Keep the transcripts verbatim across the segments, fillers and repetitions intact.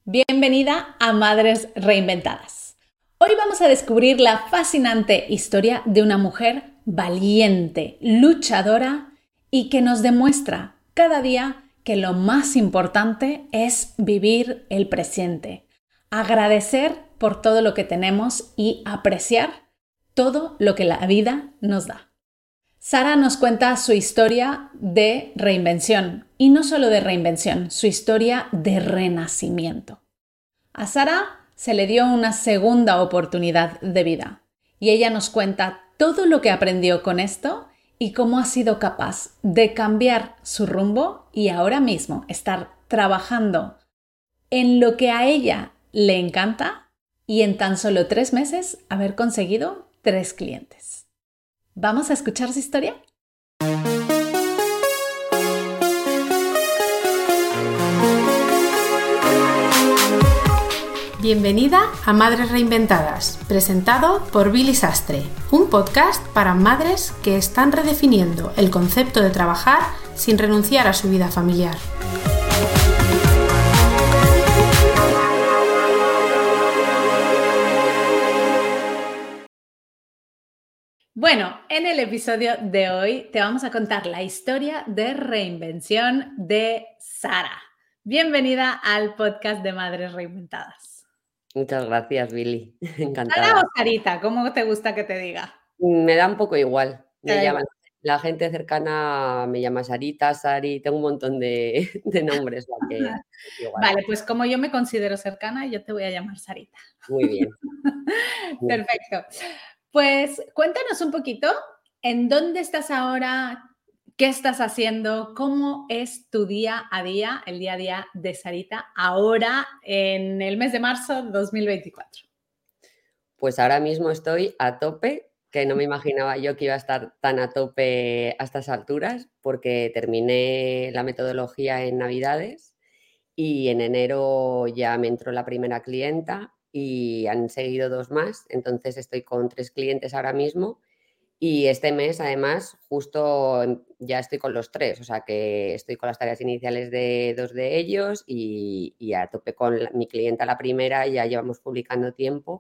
Bienvenida a Madres Reinventadas. Hoy vamos a descubrir la fascinante historia de una mujer valiente, luchadora y que nos demuestra cada día que lo más importante es vivir el presente, agradecer por todo lo que tenemos y apreciar todo lo que la vida nos da. Sara nos cuenta su historia de reinvención, y no solo de reinvención, su historia de renacimiento. A Sara se le dio una segunda oportunidad de vida, y ella nos cuenta todo lo que aprendió con esto y cómo ha sido capaz de cambiar su rumbo y ahora mismo estar trabajando en lo que a ella le encanta y en tan solo tres meses haber conseguido tres clientes. ¿Vamos a escuchar su historia? Bienvenida a Madres Reinventadas, presentado por Billy Sastre, un podcast para madres que están redefiniendo el concepto de trabajar sin renunciar a su vida familiar. Bueno, en el episodio de hoy te vamos a contar la historia de reinvención de Sara. Bienvenida al podcast de Madres Reinventadas. Muchas gracias, Billy. Encantada. ¿Sara o Sarita? ¿Cómo te gusta que te diga? Me da un poco igual. Me Da llaman, igual. la gente cercana me llama Sarita, Sari, tengo un montón de, de nombres. o sea que es igual. Vale, pues como yo me considero cercana, yo te voy a llamar Sarita. Muy bien. Perfecto. Pues cuéntanos un poquito en dónde estás ahora, qué estás haciendo, cómo es tu día a día, el día a día de Sarita, ahora en el mes de marzo de dos mil veinticuatro. Pues ahora mismo estoy a tope, que no me imaginaba yo que iba a estar tan a tope a estas alturas, porque terminé la metodología en Navidades y en enero ya me entró la primera clienta y han seguido dos más, entonces estoy con tres clientes ahora mismo. Y este mes, además, justo ya estoy con los tres, o sea que estoy con las tareas iniciales de dos de ellos y, y a tope con la, mi clienta la primera, ya llevamos publicando tiempo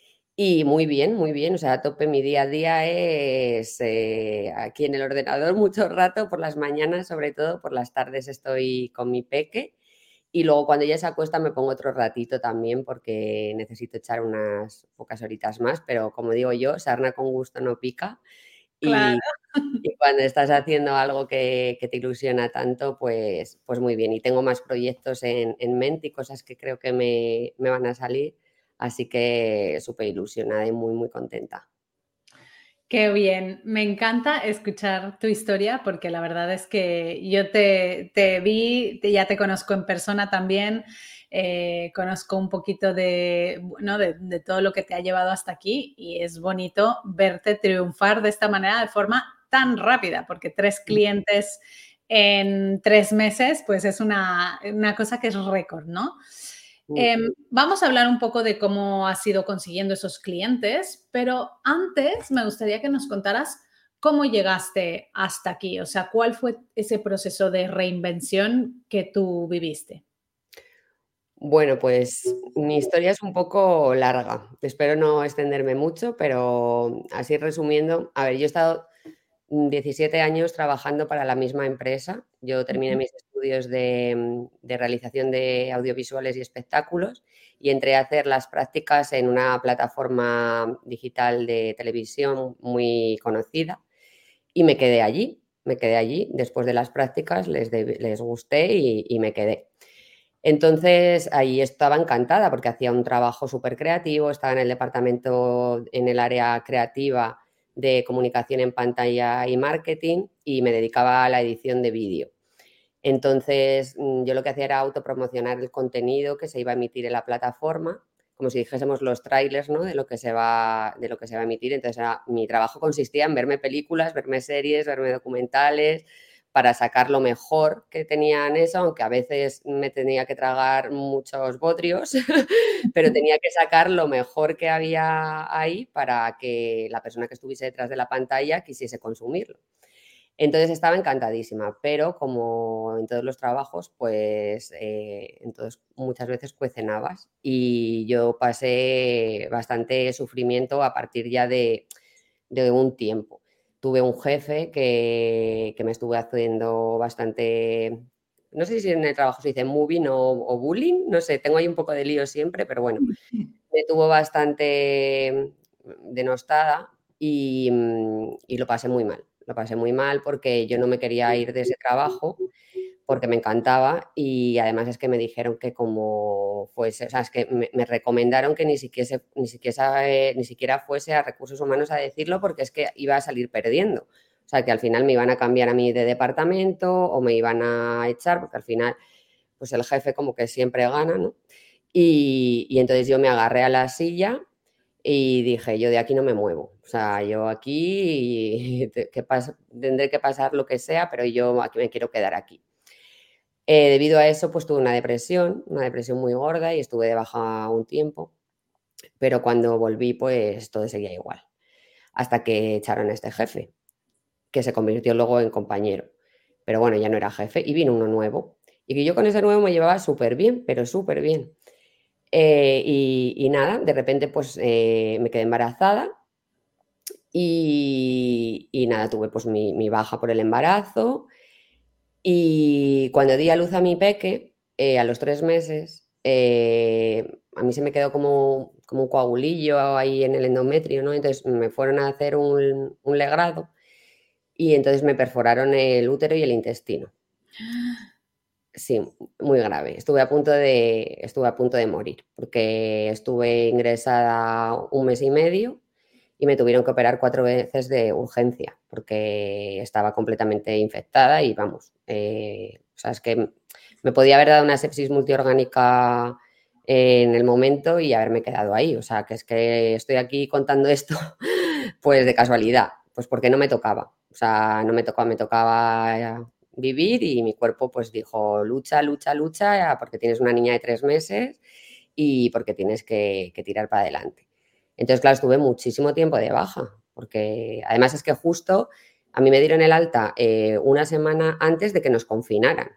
y muy bien, muy bien, o sea, a tope mi día a día es eh, aquí en el ordenador mucho rato, por las mañanas sobre todo, por las tardes estoy con mi peque y luego cuando ella se acuesta me pongo otro ratito también porque necesito echar unas pocas horitas más, pero como digo yo, sarna con gusto no pica. Claro. Y, y cuando estás haciendo algo que, que te ilusiona tanto, pues, pues muy bien. Y tengo más proyectos en, en mente y cosas que creo que me, me van a salir. Así que súper ilusionada y muy, muy contenta. Qué bien, me encanta escuchar tu historia porque la verdad es que yo te, te vi, te, ya te conozco en persona también, eh, conozco un poquito de, bueno, de, de todo lo que te ha llevado hasta aquí y es bonito verte triunfar de esta manera de forma tan rápida porque tres clientes en tres meses pues es una, una cosa que es récord, ¿no? Eh, vamos a hablar un poco de cómo has ido consiguiendo esos clientes, pero antes me gustaría que nos contaras cómo llegaste hasta aquí, o sea, cuál fue ese proceso de reinvención que tú viviste. Bueno, pues mi historia es un poco larga. Espero no extenderme mucho, pero así resumiendo, a ver, yo he estado diecisiete años trabajando para la misma empresa. Yo terminé mis estudios de, de realización de audiovisuales y espectáculos y entré a hacer las prácticas en una plataforma digital de televisión muy conocida y me quedé allí. Me quedé allí. Después de las prácticas les, de, les gusté y, y me quedé. Entonces, ahí estaba encantada porque hacía un trabajo súper creativo, estaba en el departamento, en el área creativa de comunicación en pantalla y marketing y me dedicaba a la edición de vídeo. Entonces, yo lo que hacía era autopromocionar el contenido que se iba a emitir en la plataforma, como si dijésemos los trailers, ¿no? de, lo que se va, de lo que se va a emitir. Entonces, era, mi trabajo consistía en verme películas, verme series, verme documentales, para sacar lo mejor que tenía en eso, aunque a veces me tenía que tragar muchos bodrios, pero tenía que sacar lo mejor que había ahí para que la persona que estuviese detrás de la pantalla quisiese consumirlo. Entonces estaba encantadísima, pero como en todos los trabajos, pues eh, entonces muchas veces cuecen habas y yo pasé bastante sufrimiento a partir ya de, de un tiempo. Tuve un jefe que, que me estuvo haciendo bastante, no sé si en el trabajo se dice moving o, o bullying, no sé, tengo ahí un poco de lío siempre, pero bueno, me tuvo bastante denostada y, y lo pasé muy mal. Lo pasé muy mal porque yo no me quería ir de ese trabajo porque me encantaba y además es que me dijeron que como fuese, o sea, es que me, me recomendaron que ni siquiera, ni, siquiera, eh, ni siquiera fuese a recursos humanos a decirlo porque es que iba a salir perdiendo. O sea, que al final me iban a cambiar a mí de departamento o me iban a echar porque al final, pues el jefe como que siempre gana, ¿no? Y, y entonces yo me agarré a la silla y dije, yo de aquí no me muevo. O sea, yo aquí que pas- tendré que pasar lo que sea, pero yo aquí me quiero quedar aquí. Eh, debido a eso, pues tuve una depresión, una depresión muy gorda y estuve de baja un tiempo, pero cuando volví, pues todo seguía igual, hasta que echaron a este jefe, que se convirtió luego en compañero. Pero bueno, ya no era jefe y vino uno nuevo. Y que yo con ese nuevo me llevaba súper bien, pero súper bien. Eh, y, y nada, de repente pues eh, me quedé embarazada y, y nada, tuve pues mi, mi baja por el embarazo y cuando di a luz a mi peque, eh, a los tres meses, eh, a mí se me quedó como, como un coagulillo ahí en el endometrio, ¿no? Entonces me fueron a hacer un, un legrado y entonces me perforaron el útero y el intestino. Sí, muy grave. Estuve a punto de, estuve a punto de morir porque estuve ingresada un mes y medio y me tuvieron que operar cuatro veces de urgencia porque estaba completamente infectada y vamos, eh, o sea, es que me podía haber dado una sepsis multiorgánica en el momento y haberme quedado ahí. O sea, que es que estoy aquí contando esto pues de casualidad, pues porque no me tocaba. O sea, no me tocaba, me tocaba vivir y mi cuerpo pues dijo lucha, lucha, lucha porque tienes una niña de tres meses y porque tienes que, que tirar para adelante. Entonces, claro, estuve muchísimo tiempo de baja, porque además es que justo a mí me dieron el alta eh, una semana antes de que nos confinaran.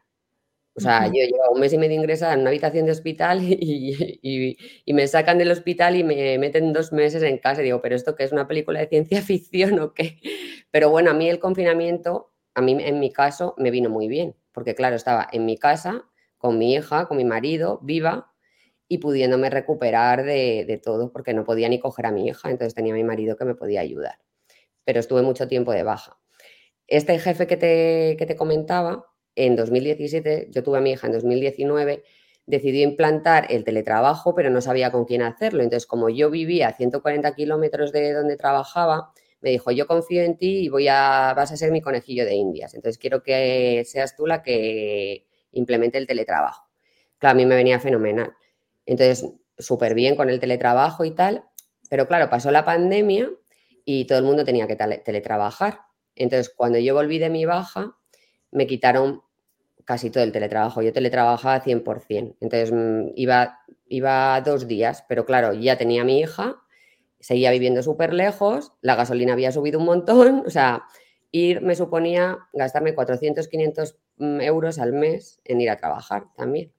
O sea, yo llevaba un mes y medio ingresada en una habitación de hospital y, y, y me sacan del hospital y me meten dos meses en casa. Y digo, ¿pero esto qué es, una película de ciencia ficción o qué? Pero bueno, a mí el confinamiento, a mí en mi caso, me vino muy bien, porque claro, estaba en mi casa con mi hija, con mi marido, viva y pudiéndome recuperar de, de todo, porque no podía ni coger a mi hija, entonces tenía a mi marido que me podía ayudar. Pero estuve mucho tiempo de baja. Este jefe que te, que te comentaba, en dos mil diecisiete, yo tuve a mi hija en dos mil diecinueve, decidió implantar el teletrabajo, pero no sabía con quién hacerlo. Entonces, como yo vivía a ciento cuarenta kilómetros de donde trabajaba, me dijo, yo confío en ti y voy a, vas a ser mi conejillo de indias. Entonces, quiero que seas tú la que implemente el teletrabajo. Claro, a mí me venía fenomenal. Entonces, súper bien con el teletrabajo y tal, pero claro, pasó la pandemia y todo el mundo tenía que teletrabajar. Entonces, cuando yo volví de mi baja, me quitaron casi todo el teletrabajo. Yo teletrabajaba cien por ciento. Entonces, iba, iba dos días, pero claro, ya tenía a mi hija, seguía viviendo súper lejos, la gasolina había subido un montón, o sea, ir me suponía gastarme cuatrocientos, quinientos euros al mes en ir a trabajar también.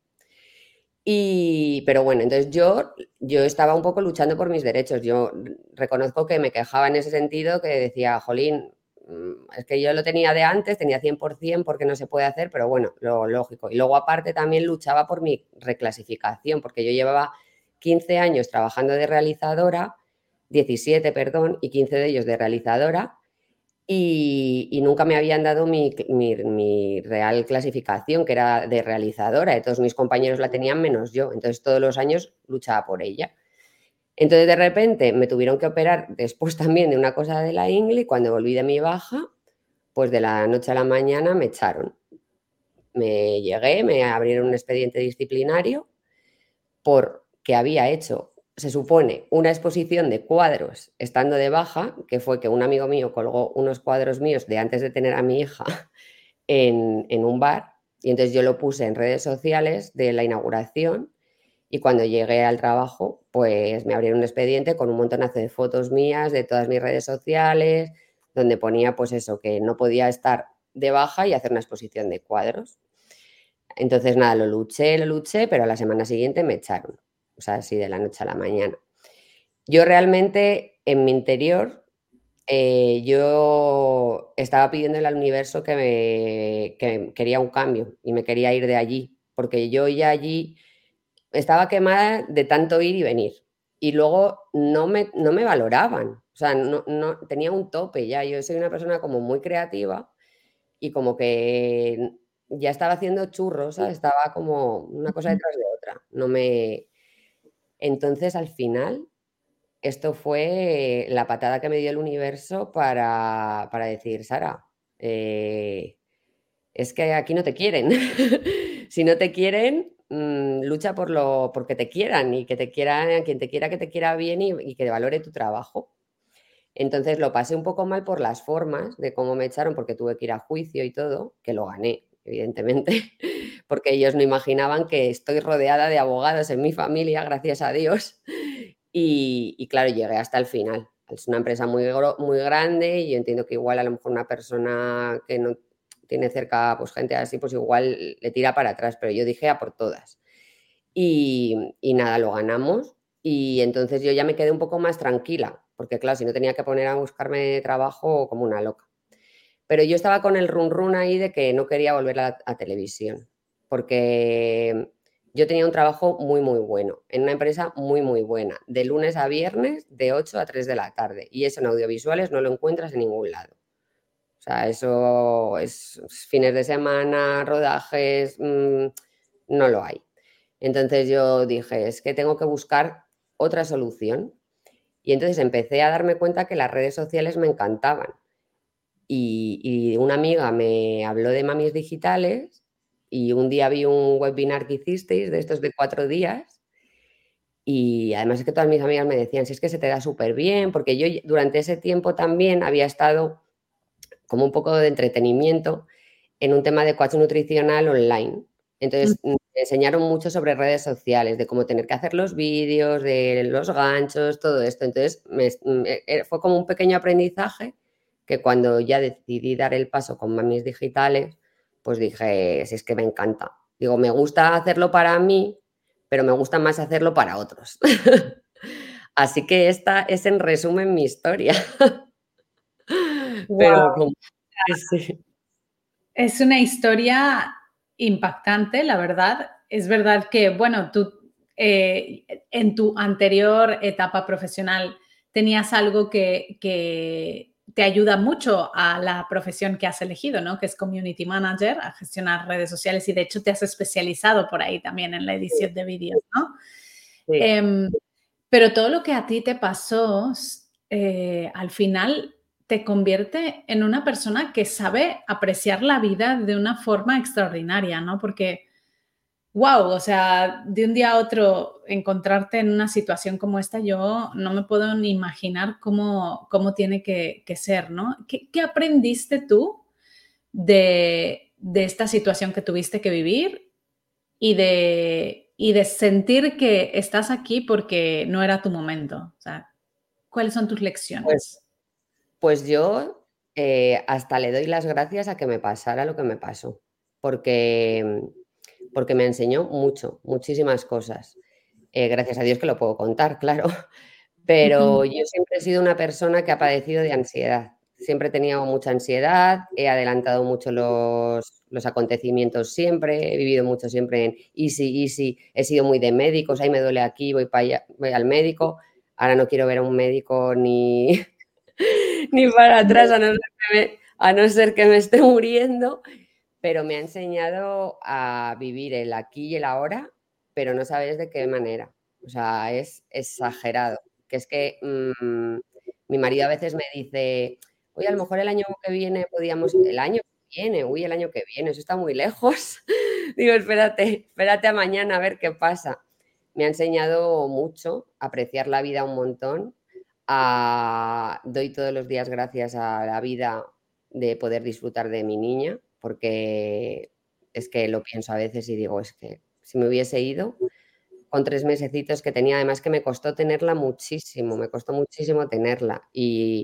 Y, pero bueno, entonces yo, yo estaba un poco luchando por mis derechos. Yo reconozco que me quejaba en ese sentido, que decía, jolín, es que yo lo tenía de antes, tenía cien por ciento porque no se puede hacer, pero bueno, lo lógico. Y luego aparte también luchaba por mi reclasificación, porque yo llevaba quince años trabajando de realizadora, diecisiete, perdón, y quince de ellos de realizadora, y, y nunca me habían dado mi, mi, mi real clasificación, que era de realizadora. Y todos mis compañeros la tenían menos yo, entonces todos los años luchaba por ella. Entonces, de repente, me tuvieron que operar después también de una cosa de la ingle y cuando volví de mi baja, pues de la noche a la mañana me echaron. Me llegué, me abrieron un expediente disciplinario porque había hecho, se supone, una exposición de cuadros estando de baja, que fue que un amigo mío colgó unos cuadros míos de antes de tener a mi hija en, en un bar y entonces yo lo puse en redes sociales de la inauguración. Y cuando llegué al trabajo, pues me abrieron un expediente con un montonazo de fotos mías, de todas mis redes sociales, donde ponía pues eso, que no podía estar de baja y hacer una exposición de cuadros. Entonces, nada, lo luché, lo luché, pero a la semana siguiente me echaron, o sea, así de la noche a la mañana. Yo realmente, en mi interior, eh, yo estaba pidiéndole al universo que, me, que quería un cambio y me quería ir de allí, porque yo ya allí estaba quemada de tanto ir y venir. Y luego no me, no me valoraban, o sea, no, no, tenía un tope ya. Yo soy una persona como muy creativa y como que ya estaba haciendo churros, ¿sabes? Estaba como una cosa detrás de otra. No me... Entonces, al final, esto fue la patada que me dio el universo para, para decir, Sara, eh, es que aquí no te quieren. Si no te quieren, mmm, lucha por lo porque te quieran y que te quieran, quien te quiera que te quiera bien y, y que valore tu trabajo. Entonces lo pasé un poco mal por las formas de cómo me echaron, porque tuve que ir a juicio y todo, que lo gané, evidentemente, porque ellos no imaginaban que estoy rodeada de abogados en mi familia, gracias a Dios. Y, y claro, llegué hasta el final. Es una empresa muy, muy grande y yo entiendo que igual a lo mejor una persona que no tiene cerca pues gente así, pues igual le tira para atrás, pero yo dije a por todas. Y, y nada, lo ganamos y entonces yo ya me quedé un poco más tranquila, porque claro, si no tenía que poner a buscarme trabajo como una loca. Pero yo estaba con el run run ahí de que no quería volver a, a televisión, porque yo tenía un trabajo muy, muy bueno, en una empresa muy, muy buena, de lunes a viernes, de ocho a tres de la tarde, y eso en audiovisuales no lo encuentras en ningún lado. O sea, eso es fines de semana, rodajes, mmm, no lo hay. Entonces yo dije, es que tengo que buscar otra solución. Y entonces empecé a darme cuenta que las redes sociales me encantaban. Y, y una amiga me habló de Mamis Digitales y un día vi un webinar que hicisteis de estos de cuatro días. Y además es que todas mis amigas me decían, si es que se te da súper bien, porque yo durante ese tiempo también había estado como un poco de entretenimiento en un tema de coach nutricional online. Entonces, me enseñaron mucho sobre redes sociales, de cómo tener que hacer los vídeos, de los ganchos, todo esto. Entonces, me, me, fue como un pequeño aprendizaje que cuando ya decidí dar el paso con Mamis Digitales, pues dije, si es que me encanta. Digo, me gusta hacerlo para mí, pero me gusta más hacerlo para otros. Así que esta es en resumen mi historia. Wow. Pero como... Sí. Es una historia impactante, la verdad. Es verdad que, bueno, tú eh, en tu anterior etapa profesional tenías algo que, que te ayuda mucho a la profesión que has elegido, ¿no? Que es Community Manager, a gestionar redes sociales y de hecho te has especializado por ahí también en la edición de vídeos, ¿no? Sí. Eh, pero todo lo que a ti te pasó, eh, al final te convierte en una persona que sabe apreciar la vida de una forma extraordinaria, ¿no? Porque, wow, o sea, de un día a otro encontrarte en una situación como esta, yo no me puedo ni imaginar cómo, cómo tiene que, que ser, ¿no? ¿Qué, qué aprendiste tú de, de esta situación que tuviste que vivir y de, y de sentir que estás aquí porque no era tu momento? O sea, ¿cuáles son tus lecciones? Pues, pues yo eh, hasta le doy las gracias a que me pasara lo que me pasó, porque, porque me enseñó mucho, muchísimas cosas. Eh, gracias a Dios que lo puedo contar, claro, pero yo siempre he sido una persona que ha padecido de ansiedad. Siempre he tenido mucha ansiedad, he adelantado mucho los, los acontecimientos siempre, he vivido mucho siempre en easy, easy, he sido muy de médicos, ahí me duele aquí, voy, para allá, voy al médico, ahora no quiero ver a un médico ni, ni para atrás, a no, ser que me, a no ser que me esté muriendo, pero me ha enseñado a vivir el aquí y el ahora, pero no sabes de qué manera. O sea, es exagerado. Que es que mmm, mi marido a veces me dice, oye, a lo mejor el año que viene podíamos, el año que viene, uy, el año que viene, eso está muy lejos. Digo, espérate, espérate a mañana a ver qué pasa. Me ha enseñado mucho, a apreciar la vida un montón. A, doy todos los días gracias a la vida de poder disfrutar de mi niña, porque es que lo pienso a veces y digo, es que si me hubiese ido con tres mesecitos que tenía, además que me costó tenerla muchísimo, me costó muchísimo tenerla y,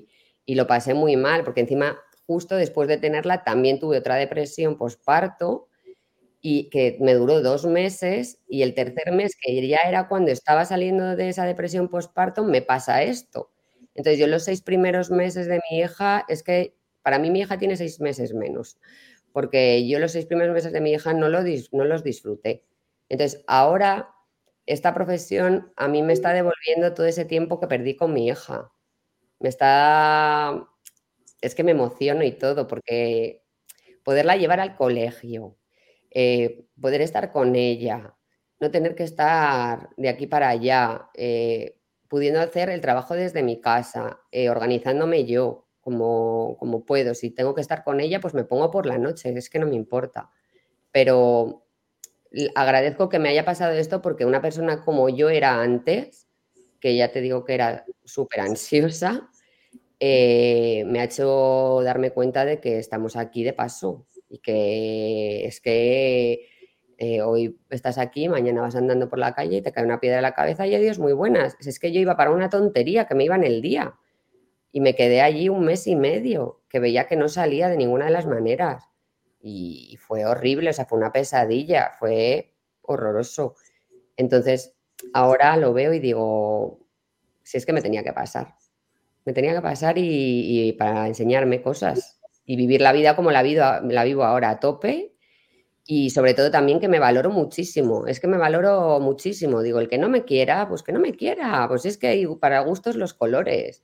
y lo pasé muy mal, porque encima justo después de tenerla también tuve otra depresión posparto y que me duró dos meses y el tercer mes, que ya era cuando estaba saliendo de esa depresión posparto, me pasa esto. Entonces yo los seis primeros meses de mi hija, es que para mí mi hija tiene seis meses menos, porque yo los seis primeros meses de mi hija no, lo dis, no los disfruté. Entonces ahora esta profesión a mí me está devolviendo todo ese tiempo que perdí con mi hija. Me está... Es que me emociono y todo, porque poderla llevar al colegio, eh, poder estar con ella, no tener que estar de aquí para allá, eh, pudiendo hacer el trabajo desde mi casa, eh, organizándome yo como, como puedo. Si tengo que estar con ella, pues me pongo por la noche, es que no me importa. Pero agradezco que me haya pasado esto porque una persona como yo era antes, que ya te digo que era súper ansiosa, eh, me ha hecho darme cuenta de que estamos aquí de paso y que es que eh, hoy estás aquí, mañana vas andando por la calle y te cae una piedra en la cabeza y adiós, muy buenas. Es que yo iba para una tontería que me iba en el día y me quedé allí un mes y medio, que veía que no salía de ninguna de las maneras y fue horrible, o sea, fue una pesadilla, fue horroroso. Entonces, ahora lo veo y digo, si es que me tenía que pasar. Me tenía que pasar y, y para enseñarme cosas y vivir la vida como la vivo, la vivo ahora a tope y sobre todo también que me valoro muchísimo, es que me valoro muchísimo, digo, el que no me quiera, pues que no me quiera, pues es que hay para gustos los colores.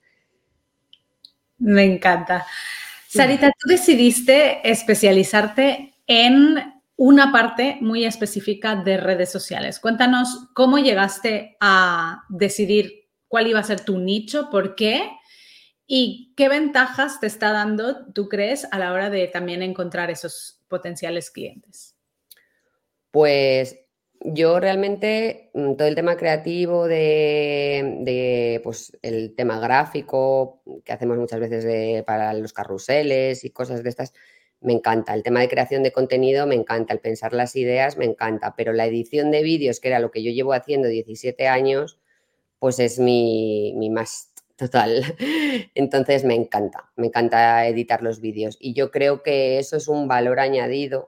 Me encanta. Sarita, tú decidiste especializarte en una parte muy específica de redes sociales. Cuéntanos cómo llegaste a decidir cuál iba a ser tu nicho, por qué y qué ventajas te está dando, tú crees, a la hora de también encontrar esos potenciales clientes. Pues yo realmente todo el tema creativo de, de pues el tema gráfico que hacemos muchas veces de, para los carruseles y cosas de estas, me encanta. El tema de creación de contenido me encanta, el pensar las ideas me encanta, pero la edición de vídeos, que era lo que yo llevo haciendo diecisiete años, pues es mi, mi más total. Entonces me encanta, me encanta editar los vídeos y yo creo que eso es un valor añadido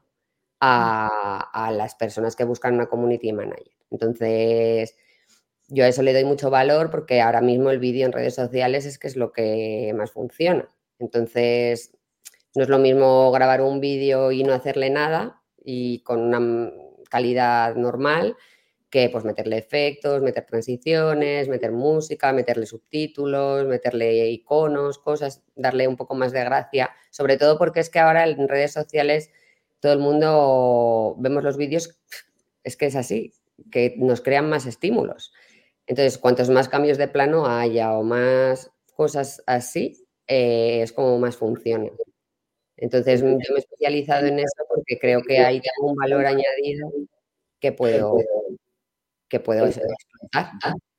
A, a las personas que buscan una community manager. Entonces, yo a eso le doy mucho valor porque ahora mismo el vídeo en redes sociales es que es lo que más funciona. Entonces, no es lo mismo grabar un vídeo y no hacerle nada y con una calidad normal que pues meterle efectos, meter transiciones, meter música, meterle subtítulos, meterle iconos, cosas, darle un poco más de gracia, sobre todo porque es que ahora en redes sociales todo el mundo vemos los vídeos, es que es así, que nos crean más estímulos. Entonces, cuantos más cambios de plano haya o más cosas así, eh, es como más funciona. Entonces, yo me he especializado en eso porque creo que hay un valor añadido que puedo, que puedo explotar.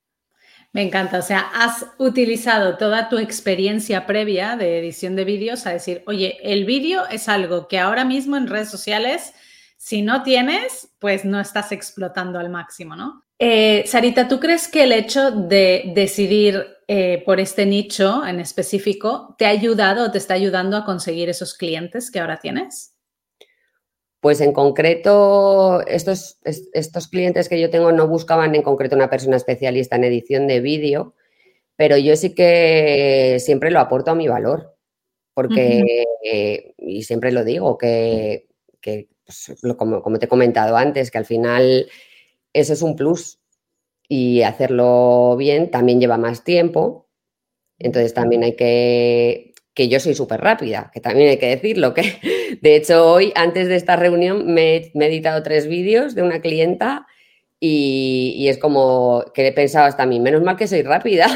Me encanta, o sea, has utilizado toda tu experiencia previa de edición de vídeos a decir, oye, el vídeo es algo que ahora mismo en redes sociales, si no tienes, pues no estás explotando al máximo, ¿no? Eh, Sarita, ¿tú crees que el hecho de decidir eh, por este nicho en específico te ha ayudado o te está ayudando a conseguir esos clientes que ahora tienes? Pues en concreto, estos, estos clientes que yo tengo no buscaban en concreto una persona especialista en edición de vídeo, pero yo sí que siempre lo aporto a mi valor, porque, uh-huh. eh, y siempre lo digo, que, que pues, lo, como, como te he comentado antes, que al final eso es un plus y hacerlo bien también lleva más tiempo, entonces también hay que... que yo soy súper rápida, que también hay que decirlo, que de hecho hoy, antes de esta reunión, me, me he editado tres vídeos de una clienta y, y es como que he pensado hasta a mí, menos mal que soy rápida.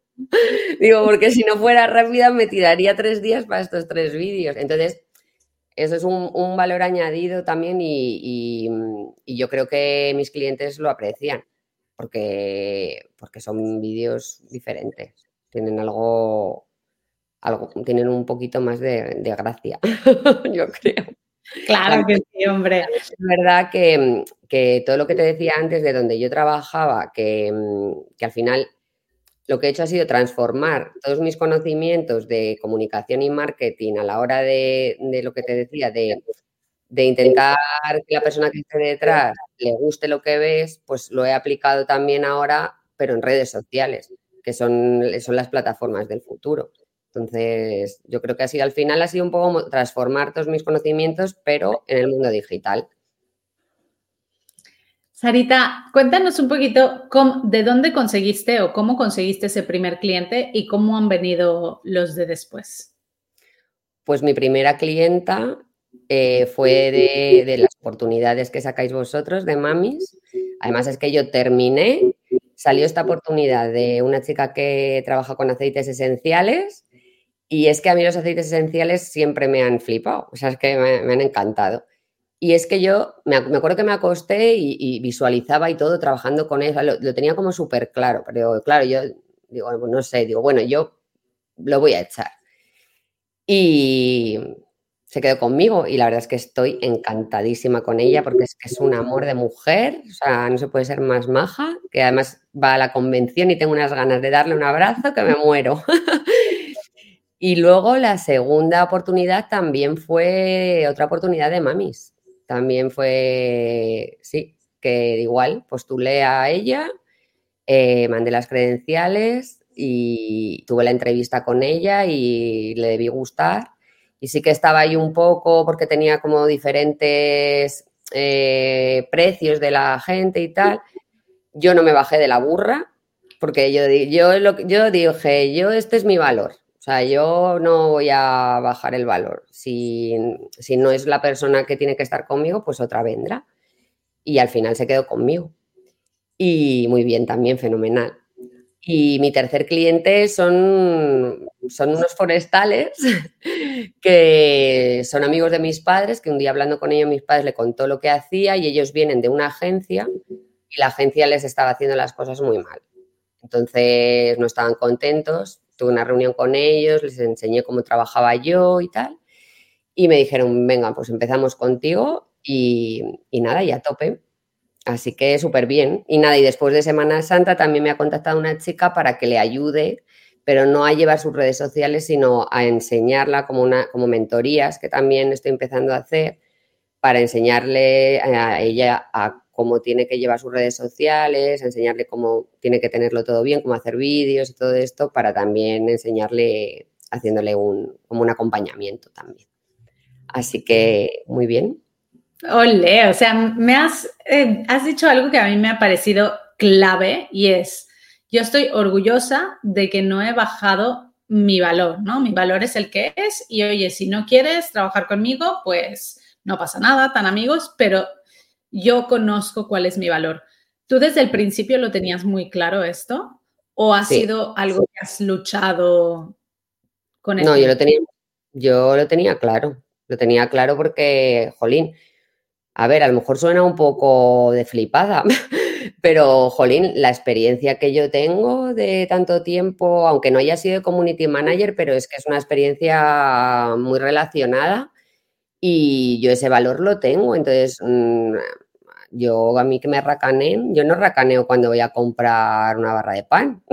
Digo, porque si no fuera rápida me tiraría tres días para estos tres vídeos. Entonces, eso es un, un valor añadido también y, y, y yo creo que mis clientes lo aprecian porque, porque son vídeos diferentes, tienen algo... Algo, tienen un poquito más de, de gracia, yo creo. Claro que sí, hombre. Es verdad que, que todo lo que te decía antes de donde yo trabajaba, que, que al final lo que he hecho ha sido transformar todos mis conocimientos de comunicación y marketing a la hora de, de lo que te decía, de, de intentar que la persona que esté detrás le guste lo que ves, pues lo he aplicado también ahora, pero en redes sociales, que son, son las plataformas del futuro. Entonces, yo creo que ha sido, al final ha sido un poco transformar todos mis conocimientos, pero en el mundo digital. Sarita, cuéntanos un poquito cómo, de dónde conseguiste o cómo conseguiste ese primer cliente y cómo han venido los de después. Pues mi primera clienta eh, fue de, de las oportunidades que sacáis vosotros de mamis. Además es que yo terminé, salió esta oportunidad de una chica que trabaja con aceites esenciales y es que a mí los aceites esenciales siempre me han flipado, o sea, es que me, me han encantado. Y es que yo me, me acuerdo que me acosté y, y visualizaba y todo trabajando con ella, lo, lo tenía como súper claro, pero claro, yo digo, no sé, digo, bueno, yo lo voy a echar. Y se quedó conmigo y la verdad es que estoy encantadísima con ella porque es que es un amor de mujer, o sea, no se puede ser más maja, que además va a la convención y tengo unas ganas de darle un abrazo que me muero. Y luego la segunda oportunidad también fue otra oportunidad de mamis. También fue, sí, que igual postulé a ella, eh, mandé las credenciales y tuve la entrevista con ella y le debí gustar. Y sí que estaba ahí un poco porque tenía como diferentes eh, precios de la gente y tal. Yo no me bajé de la burra porque yo, yo, lo, yo dije, yo este es mi valor. O sea, yo no voy a bajar el valor. Si, si no es la persona que tiene que estar conmigo, pues otra vendrá. Y al final se quedó conmigo. Y muy bien también, fenomenal. Y mi tercer cliente son, son unos forestales que son amigos de mis padres, que un día hablando con ellos mis padres le contó lo que hacía y ellos vienen de una agencia y la agencia les estaba haciendo las cosas muy mal. Entonces no estaban contentos, tuve una reunión con ellos, les enseñé cómo trabajaba yo y tal y me dijeron, venga, pues empezamos contigo y, y nada, y a tope. Así que súper bien. Y nada, y después de Semana Santa también me ha contactado una chica para que le ayude, pero no a llevar sus redes sociales, sino a enseñarla como, una, como mentorías, que también estoy empezando a hacer, para enseñarle a ella a cómo tiene que llevar sus redes sociales, a enseñarle cómo tiene que tenerlo todo bien, cómo hacer vídeos y todo esto, para también enseñarle, haciéndole un, como un acompañamiento también. Así que muy bien. Olé, o sea, me has, eh, has dicho algo que a mí me ha parecido clave y es, yo estoy orgullosa de que no he bajado mi valor, ¿no? Mi valor es el que es y oye, si no quieres trabajar conmigo, pues no pasa nada, tan amigos, pero yo conozco cuál es mi valor. ¿Tú desde el principio lo tenías muy claro esto? ¿O ha Sí. sido algo que has luchado con el No, tiempo? yo lo tenía, yo lo tenía claro. Lo tenía claro porque, jolín, a ver, a lo mejor suena un poco de flipada, pero, jolín, la experiencia que yo tengo de tanto tiempo, aunque no haya sido community manager, pero es que es una experiencia muy relacionada y yo ese valor lo tengo. Entonces, mmm, yo a mí que me racaneen, yo no racaneo cuando voy a comprar una barra de pan.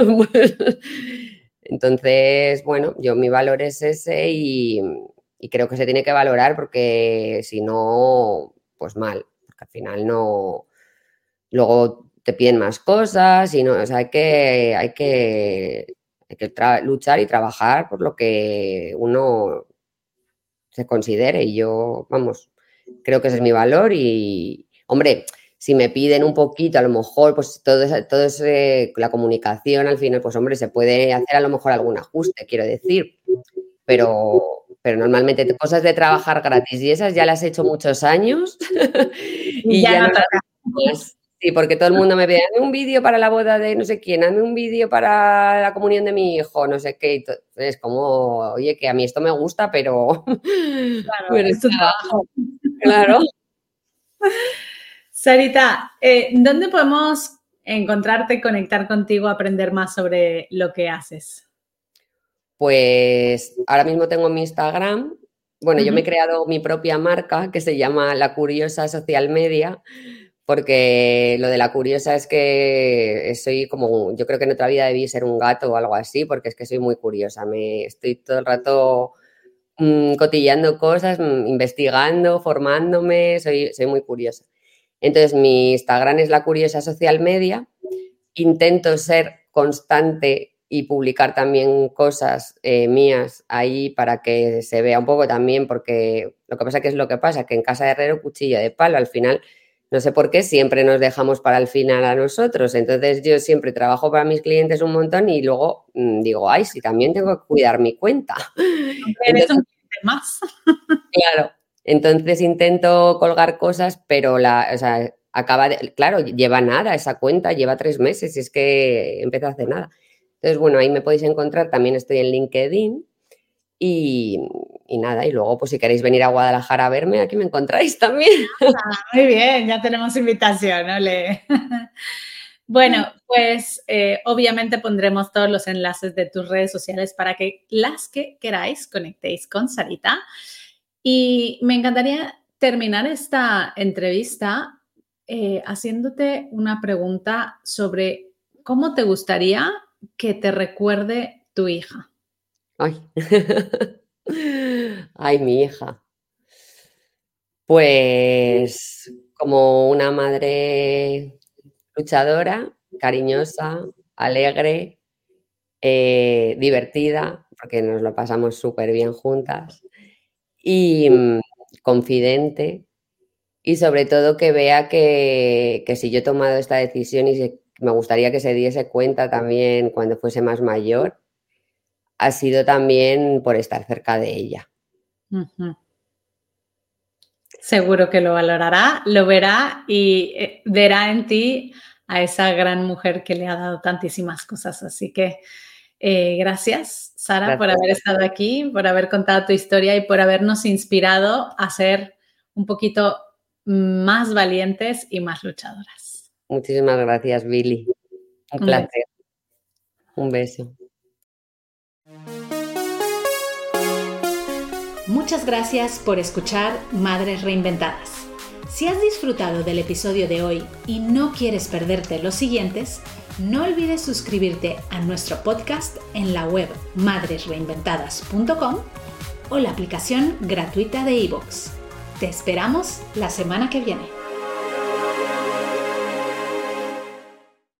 Entonces, bueno, yo mi valor es ese y, y creo que se tiene que valorar porque si no, pues mal, porque al final no, luego te piden más cosas y no, o sea, hay que, hay que, hay que tra- luchar y trabajar por lo que uno se considere y yo, vamos, creo que ese es mi valor y, hombre, si me piden un poquito, a lo mejor, pues todo, es, todo es, eh, la comunicación, al final, pues hombre, se puede hacer a lo mejor algún ajuste, quiero decir, pero, pero normalmente cosas de trabajar gratis y esas ya las he hecho muchos años y Ya ya no no las toca. hago más. Sí, porque todo el mundo me pide, hazme un vídeo para la boda de no sé quién, hazme un vídeo para la comunión de mi hijo, no sé qué. Es como, oye, que a mí esto me gusta, pero... Claro, pero es tu está, trabajo. claro. Sarita, eh, ¿dónde podemos encontrarte, conectar contigo, aprender más sobre lo que haces? Pues ahora mismo tengo mi Instagram. Bueno, yo me he Uh-huh. creado mi propia marca que se llama La Curiosa Social Media, porque lo de la curiosa es que soy como, yo creo que en otra vida debí ser un gato o algo así, porque es que soy muy curiosa, me estoy todo el rato mmm, cotilleando cosas, mmm, investigando, formándome, soy, soy muy curiosa. Entonces mi Instagram es La Curiosa Social Media, intento ser constante y publicar también cosas eh, mías ahí para que se vea un poco también, porque lo que pasa que es lo que pasa, que en casa de herrero cuchillo de palo, al final, no sé por qué, siempre nos dejamos para el final a nosotros, entonces yo siempre trabajo para mis clientes un montón y luego mmm, digo, ay, sí, también tengo que cuidar mi cuenta. Eres un cliente más. Claro, entonces intento colgar cosas, pero la, o sea, acaba de, claro, lleva nada esa cuenta, lleva tres meses y es que empezó hace nada. Entonces, bueno, ahí me podéis encontrar, también estoy en LinkedIn y, y nada, y luego pues si queréis venir a Guadalajara a verme, aquí me encontráis también. Ah, muy bien, ya tenemos invitación, ¿ole? Bueno, pues eh, obviamente pondremos todos los enlaces de tus redes sociales para que las que queráis conectéis con Sarita. Y me encantaría terminar esta entrevista eh, haciéndote una pregunta sobre cómo te gustaría que te recuerde tu hija. Ay, ay, mi hija. Pues como una madre luchadora, cariñosa, alegre, eh, divertida, porque nos lo pasamos súper bien juntas, y mmm, confidente, y sobre todo que vea que, que si yo he tomado esta decisión y se, me gustaría que se diese cuenta también cuando fuese más mayor, ha sido también por estar cerca de ella. Uh-huh. Seguro que lo valorará, lo verá y eh, verá en ti a esa gran mujer que le ha dado tantísimas cosas. Así que eh, gracias, Sara, gracias por haber estado aquí, por haber contado tu historia y por habernos inspirado a ser un poquito más valientes y más luchadoras. Muchísimas gracias, Billy. Un, Un placer. Beso. Un beso. Muchas gracias por escuchar Madres Reinventadas. Si has disfrutado del episodio de hoy y no quieres perderte los siguientes, no olvides suscribirte a nuestro podcast en la web madres reinventadas punto com o la aplicación gratuita de iVoox. Te esperamos la semana que viene.